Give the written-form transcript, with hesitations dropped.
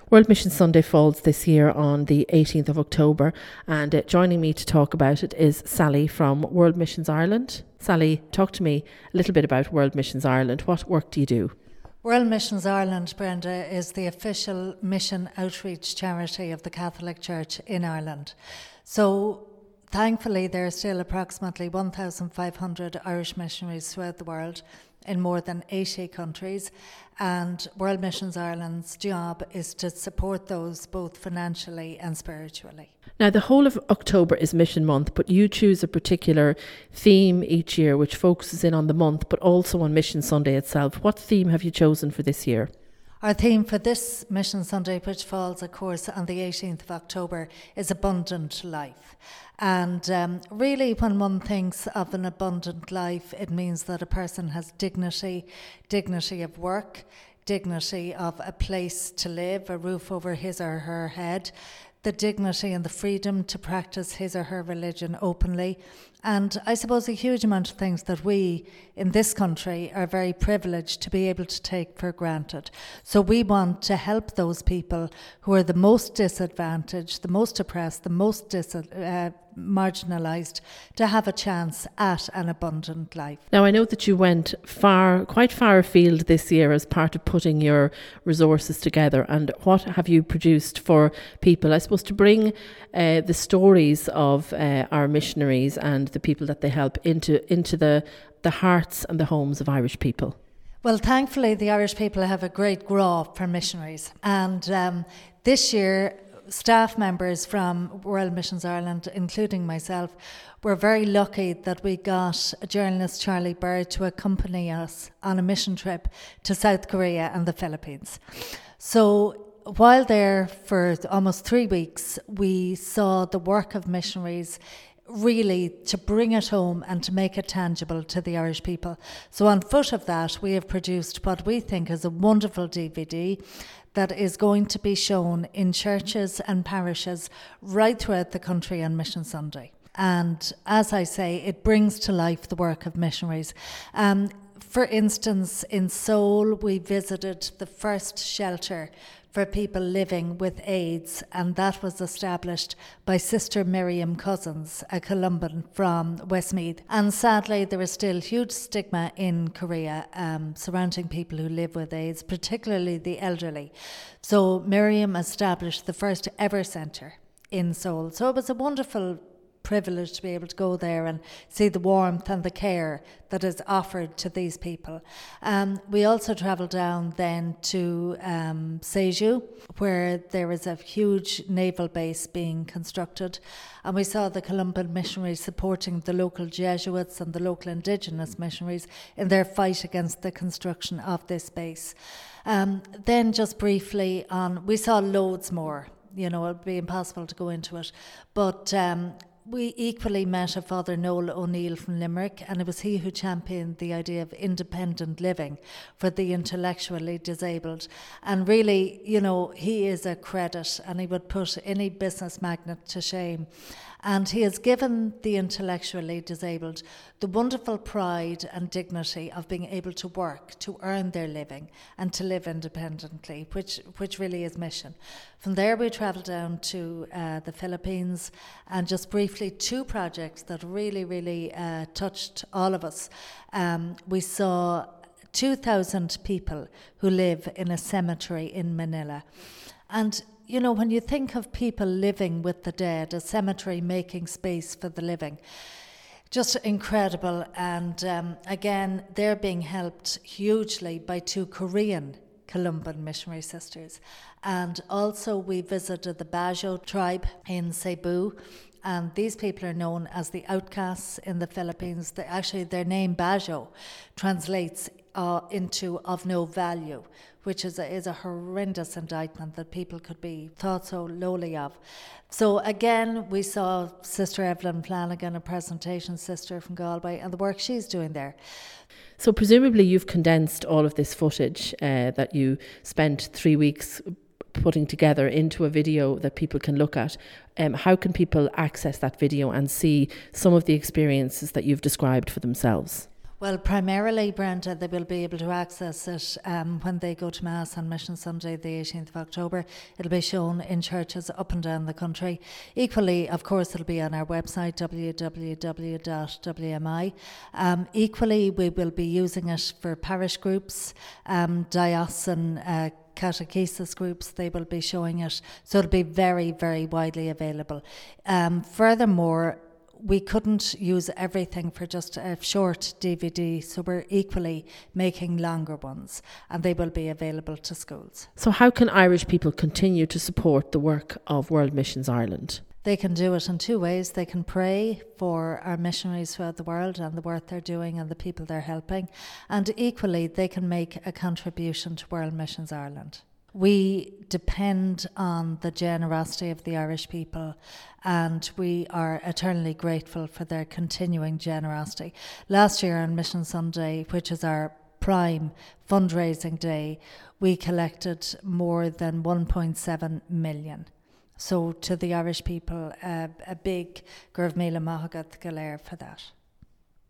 World Mission Sunday falls this year on the 18th of October, and joining me to talk about it is Sally from World Missions Ireland. Sally, talk to me a little bit about World Missions Ireland. What work do you do? World Missions Ireland, Brenda, is the official mission outreach charity of the Catholic Church in Ireland. So thankfully there are still approximately 1,500 Irish missionaries throughout the world in more than 80 countries, and World Missions Ireland's job is to support those both financially and spiritually. Now, the whole of October is Mission Month, but you choose a particular theme each year which focuses in on the month but also on Mission Sunday itself. What theme have you chosen for this year? Our theme for this Mission Sunday, which falls, of course, on the 18th of October, is Abundant Life. And really, when one thinks of an abundant life, it means that a person has dignity of work, dignity of a place to live, a roof over his or her head, the dignity and the freedom to practice his or her religion openly. And I suppose a huge amount of things that we in this country are very privileged to be able to take for granted. So we want to help those people who are the most disadvantaged, the most oppressed, the most marginalised, to have a chance at an abundant life. Now, I know that you went quite far afield this year as part of putting your resources together. And what have you produced for people, I suppose, to bring the stories of our missionaries and the people that they help into the hearts and the homes of Irish people? Well, thankfully, the Irish people have a great grow for missionaries. And this year, staff members from World Missions Ireland, including myself, were very lucky that we got journalist Charlie Bird to accompany us on a mission trip to South Korea and the Philippines. So while there for almost 3 weeks, we saw the work of missionaries really to bring it home and to make it tangible to the Irish people. So on foot of that, we have produced what we think is a wonderful DVD that is going to be shown in churches and parishes right throughout the country on Mission Sunday. And as I say, it brings to life the work of missionaries. For instance, in Seoul, we visited the first shelter for people living with AIDS, and that was established by Sister Miriam Cousins, a Columban from Westmeath. And sadly, there is still huge stigma in Korea surrounding people who live with AIDS, particularly the elderly. So Miriam established the first ever centre in Seoul. So it was a wonderful privilege to be able to go there and see the warmth and the care that is offered to these people. We also travelled down then to Seju, where there is a huge naval base being constructed, and we saw the Columban missionaries supporting the local Jesuits and the local indigenous missionaries in their fight against the construction of this base. Then just briefly we saw loads more. You know, it would be impossible to go into it, but we equally met a Father Noel O'Neill from Limerick, and it was he who championed the idea of independent living for the intellectually disabled. And really, you know, he is a credit, and he would put any business magnate to shame. And he has given the intellectually disabled the wonderful pride and dignity of being able to work, to earn their living, and to live independently, which really is mission. From there, we travelled down to the Philippines, and just briefly, 2 projects that really touched all of us. We saw 2,000 people who live in a cemetery in Manila. And you know, when you think of people living with the dead, a cemetery making space for the living, just incredible. And again, they're being helped hugely by 2 Korean Columban missionary sisters. And also we visited the Bajo tribe in Cebu. And these people are known as the outcasts in the Philippines. Actually, their name Bajo translates into of no value, which is a horrendous indictment that people could be thought so lowly of. So again, we saw Sister Evelyn Flanagan, a presentation sister from Galway, and the work she's doing there. So presumably you've condensed all of this footage that you spent 3 weeks putting together into a video that people can look at. How can people access that video and see some of the experiences that you've described for themselves? Well, primarily, Brenda, they will be able to access it when they go to Mass on Mission Sunday, the 18th of October. It'll be shown in churches up and down the country. Equally, of course, it'll be on our website, www.wmi. Equally, we will be using it for parish groups, diocesan catechesis groups. They will be showing it. So it'll be very, very widely available. Furthermore, we couldn't use everything for just a short DVD, so we're equally making longer ones, and they will be available to schools. So how can Irish people continue to support the work of World Missions Ireland? They can do it in two ways. They can pray for our missionaries throughout the world and the work they're doing and the people they're helping, and equally they can make a contribution to World Missions Ireland. We depend on the generosity of the Irish people, and we are eternally grateful for their continuing generosity. Last year on Mission Sunday, which is our prime fundraising day, we collected more than 1.7 million. So to the Irish people, a big Gurv Mila Mahagat Galer for that.